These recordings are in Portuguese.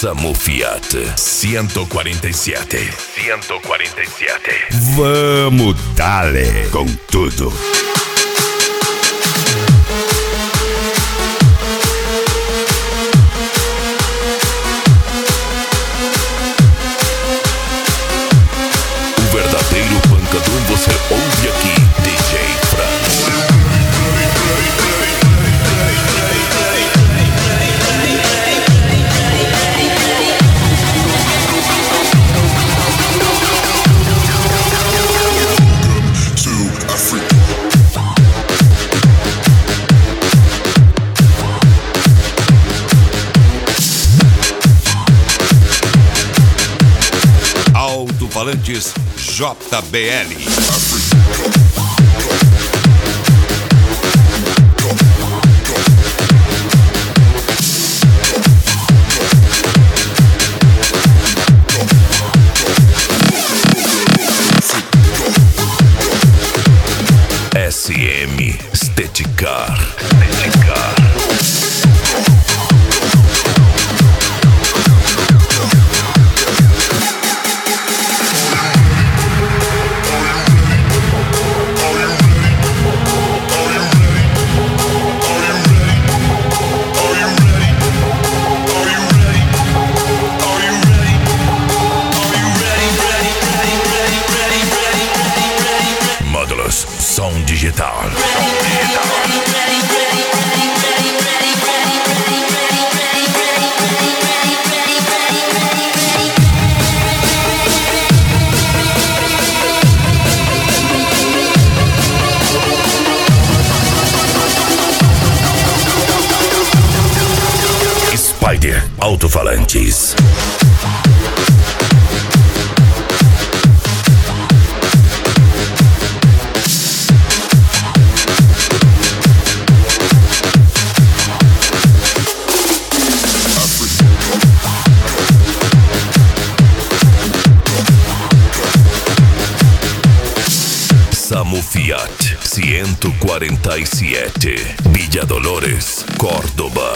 Samu Fiat 147. Vamos dale com tudo. O verdadeiro pancadão você ouve aqui, DJ Fran. Alto-falantes JBL. SM Esteticar. Módulos Som Digital. Spider Alto-falantes. Samu Fiat 147, Villa Dolores, Córdoba.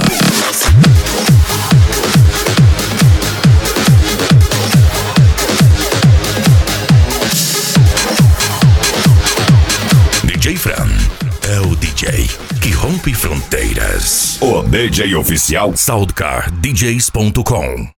DJ Fran é o DJ que rompe fronteiras. O DJ oficial SoundcarDJs.com